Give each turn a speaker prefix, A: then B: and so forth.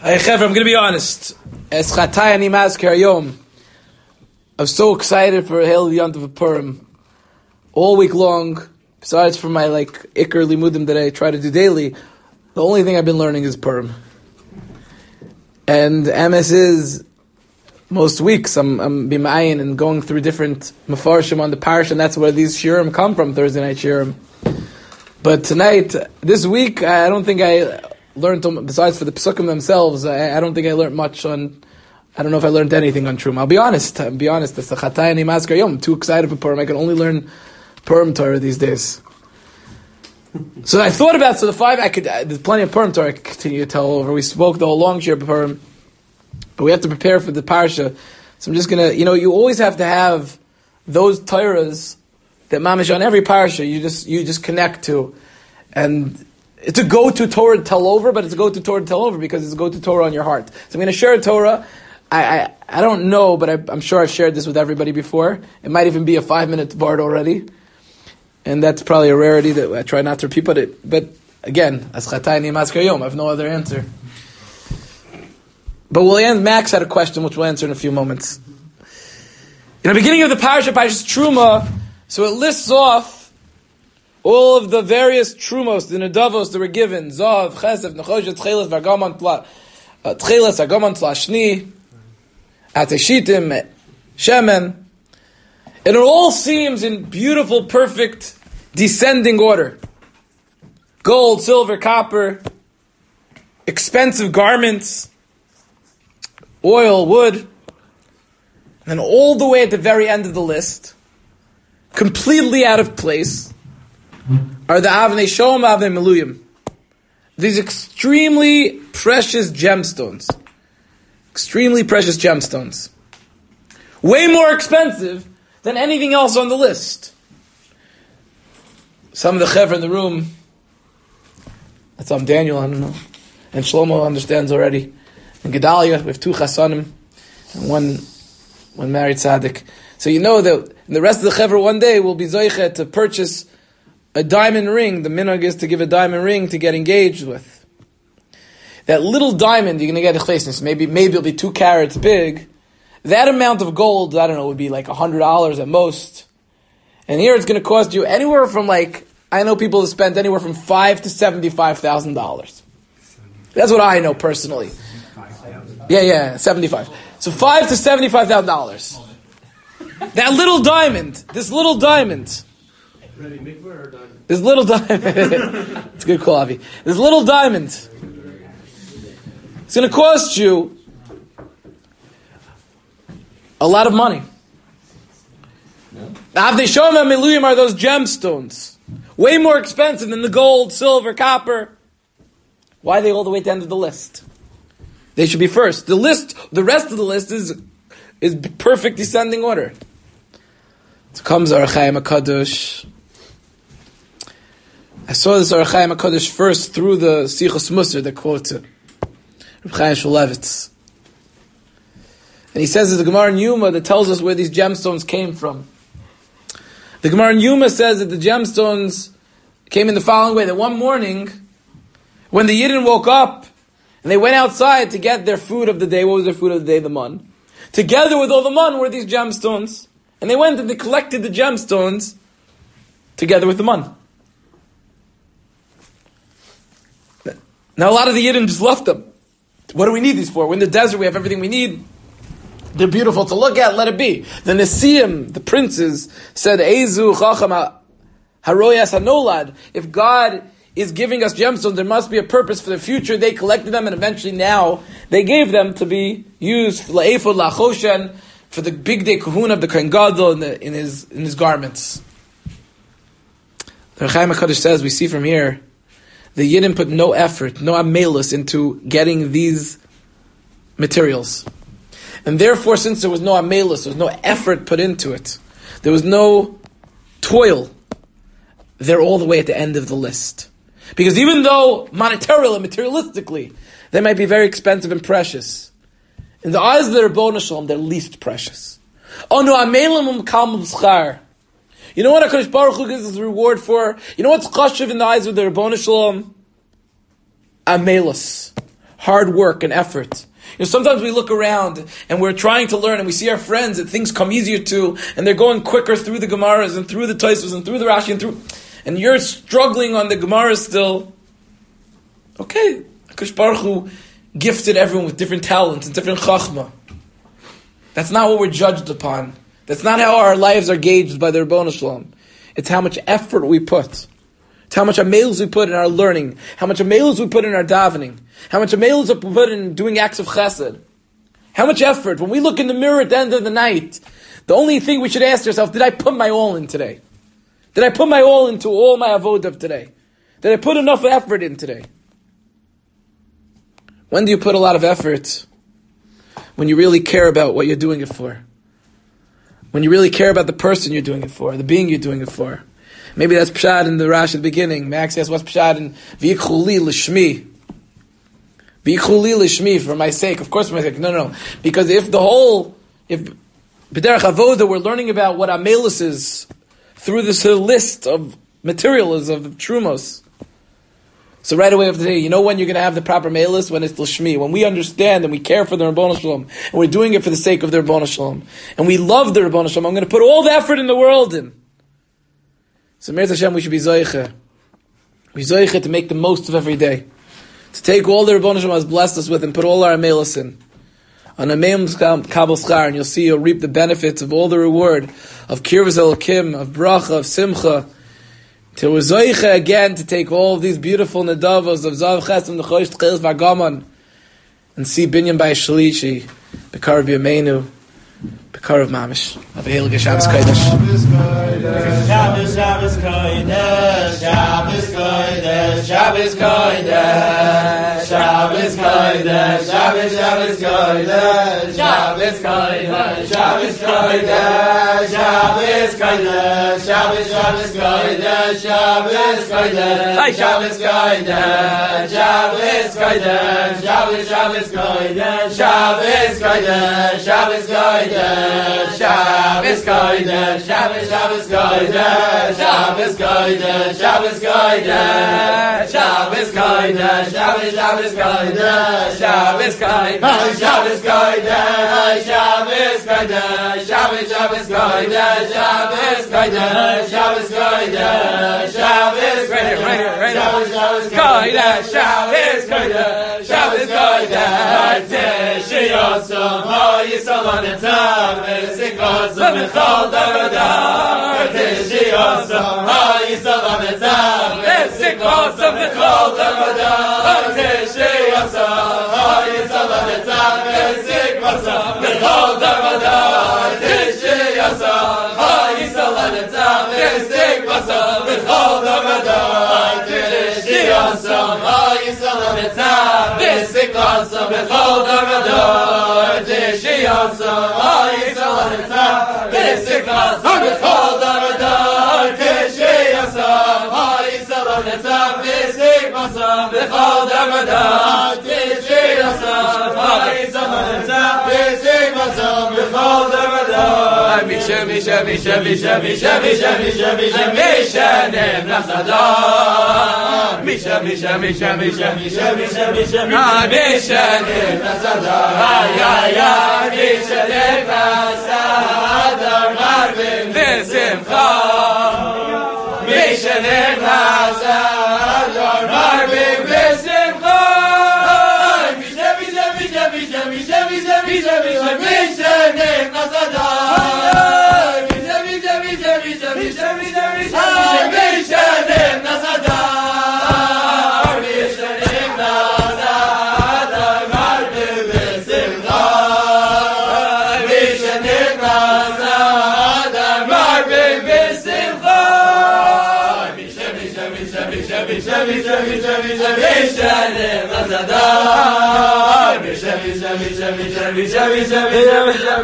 A: Hey, Chevra, I'm going to be honest. Es Chatay Ani Mazker Hayom. I'm so excited for Hail Yontav Purim all week long. Besides from my Iker Limudim that I try to do daily, the only thing I've been learning is Purim. And MS is most weeks I'm b'mayin and going through different mafarshim on the parish, and that's where these shiurim come from, Thursday night shiurim. But tonight, this week, I don't think I learned, besides for the psukim themselves, I don't think I learned much on, I don't know if I learned anything on Truma. I'll be honest. It's the Chatay Ani Mazker Hayom. I'm too excited for Purim. I can only learn Purim Torah these days. So I thought about, there's plenty of Purim Torah I could continue to tell over. We spoke the whole long year of Purim, but we have to prepare for the parsha. So I'm just going to, you always have to have those Torahs that mamish on every parsha you just connect to. And it's a go-to Torah to tell over, but it's a go-to Torah to tell over because it's a go-to Torah on your heart. So I'm going to share a Torah. I don't know, but I'm sure I've shared this with everybody before. It might even be a 5-minute part already. And that's probably a rarity that I try not to repeat. But again, as Chatay Ani Mazker Hayom, I have no other answer. But Max had a question which we'll answer in a few moments. In the beginning of the parasha, Parashas Truma, so it lists off all of the various trumos, the nedavos that were given: Zav, Chesef, Nechoshet, Tcheles, Vargamon, Tcheles, Vargamon, Tlashni, Ateshitim, Shemen. And it all seems in beautiful, perfect, descending order. Gold, silver, copper, expensive garments, oil, wood. And all the way at the very end of the list, completely out of place, are the Avnei Shalom, Avnei Meluyim. These extremely precious gemstones. Extremely precious gemstones. Way more expensive than anything else on the list. Some of the chevra in the room, that's Daniel, I don't know. And Shlomo understands already. And Gedalia, we have 2 chasanim, and one married tzaddik. So you know that the rest of the chevra one day will be zoiche to purchase a diamond ring. The minhag is to give a diamond ring to get engaged with. That little diamond you're going to get a chesnis, maybe it'll be 2 carats big. That amount of gold, I don't know, would be like $100 at most. And here it's going to cost you anywhere from I know people have spent anywhere from $5,000 to $75,000. That's what I know personally. Yeah, 75. So $5,000 to $75,000. That little diamond, this little diamond. This little diamond. It's a good call, Avi. This little diamond. It's going to cost you a lot of money. Avnei Shalom and Meluyim are those gemstones. Way more expensive than the gold, silver, copper. Why are they all the way at the end of the list? They should be first. The rest of the list is perfect descending order. So comes Orach Chaim HaKadosh. I saw this Orach Chaim HaKadosh first through the Sichos Musar that quotes it. Reb Chaim Shmulevitz. And he says there's a Gemara in Yuma that tells us where these gemstones came from. The Gemara in Yuma says that the gemstones came in the following way, that one morning, when the Yidden woke up, and they went outside to get their food of the day. What was their food of the day? The mun. Together with all the mun were these gemstones. And they went and they collected the gemstones together with the mun. Now a lot of the Yidden just left them. What do we need these for? We're in the desert, we have everything we need. They're beautiful to look at, let it be. The Nesiim, the princes, said, Eizu chacham haroyas hanolad. If God is giving us gemstones, there must be a purpose for the future. They collected them, and eventually now they gave them to be used for la'efod la'choshen, for the big day kahuna of the Kohen Gadol in his garments. The Chaim HaKadosh says, we see from here, the Yidden put no effort, no amelus into getting these materials. And therefore, since there was no amelus, there was no effort put into it, there was no toil, they're all the way at the end of the list. Because even though monetarily and materialistically, they might be very expensive and precious, in the eyes of the Rebbeinu Shalom, they're least precious. You know what HaKadosh Baruch Hu gives us a reward for? You know what's chashuv in the eyes of the Rebbeinu Shalom? Amelus. hard work and effort. Sometimes we look around and we're trying to learn and we see our friends that things come easier to and they're going quicker through the Gemaras and through the Tosfos and through the Rashi and you're struggling on the Gemara still. Okay, HaKadosh Baruch Hu gifted everyone with different talents and different chachma. That's not what we're judged upon. That's not how our lives are gauged by the Ribono Shel Olam. It's how much effort we put. It's how much amelus we put in our learning. How much amelus we put in our davening. How much amelus we put in doing acts of chesed. How much effort. When we look in the mirror at the end of the night, the only thing we should ask ourselves, did I put my all in today? Did I put my all into all my avodah of today? Did I put enough effort in today? When do you put a lot of effort? When you really care about what you're doing it for. When you really care about the person you're doing it for, the being you're doing it for. Maybe that's Pshad in the Rash at the beginning. Max asks, what's Pshad in V'yichuli l'shmi? V'yichuli l'shmi, for my sake. Of course for my sake. No. Because if B'derech Avodah, we're learning about what Amelus is through this list of materialism, of Trumos. So right away we have to say, you know when you're going to have the proper Amelus? When it's l'shmi. When we understand and we care for the Ribono Shel Olam, and we're doing it for the sake of the Ribono Shel Olam, and we love the Ribono Shel Olam, I'm going to put all the effort in the world in. So Meretz Hashem, we should be zoiche. We zoiche to make the most of every day. To take all the Ribono Shel Olam has blessed us with and put all our amelus in. On Ameim Kabel Schar, and you'll reap the benefits of all the reward of Kirvas Elokim, of Bracha, of Simcha. Till we're zoiche again to take all of these beautiful nedavos of Zav Chesed, Nechosh, Tchelis, Vagaman, and see Binyan by Shalishi, Bekar of Yameinu, Bekar of Mamish. Have a Heilige Shabbos Kodesh.
B: Shabbos, Shabbos Kodesh, Shabbos Kodesh, Shabbos Kodesh, Shabbos Kodesh, Shabbos, Shabbos Kodesh, Shabbos Kodesh, Shabbos Kodesh, Shabbos Kodesh, Shabbos, Shabbos Kodesh, Shabbos Kodesh, Shabbos Kodesh, Shabbos Kodesh, Shabbos, Shabbos Kodesh, Shabbos Kodesh, Shabbos Kodesh, Shabbos Kodesh, Shabbos, Shabbos Kodesh, Shabbos Kodesh, Shabbos Kodesh, Shabbos Kodesh, Shabbos, Shabbos Kodesh, Shabbos Kodesh, Shabbos Kodesh, Shabbos Kodesh, Shabbos, Shabbos Kodesh, Shabbos Kodesh, Shabbos Kodesh, Shabbos Kodesh, Shabbos, Shabbos Kodesh, Shabbos Kodesh, Shabbos Kodesh, Teshiyosam, Yisrael Anatam, Sikosam, Echol Daradam, Teshiyosam, Yisrael Anatam, Sikosam, Echol Daradam, Teshiyosam, Yisrael Anatam, Sikosam, Echol Daradam, Teshiyosam, Yisrael Anatam, Sikosam, Echol Daradam, Teshiyosam, Yisrael Anatam, Sikosam, Echol Daradam, Teshiyosam, Yisrael Anatam, Sikosam, Echol Daradam, Teshiyosam, Yisrael Anatam, Sikosam, Echol Daradam, Teshiyosam, Yisrael Anatam, Sikosam, Echol Daradam. Misha, Misha, Misha, Misha, Misha, Misha, Misha, Misha, Misha, Nem Nasadam. Misha, Misha, Misha, Misha, Misha, Misha, Misha, Misha, Nem Nasadam. Ay, ay, ay, Misha, Nem Nasadam. Marvin, Besimcha. Misha, Nem Nasadam. Marvin, Besimcha. Misha, Misha, Misha, Misha, Misha, Misha, Misha, Misha, Misha, Nem Nasadam. Misha,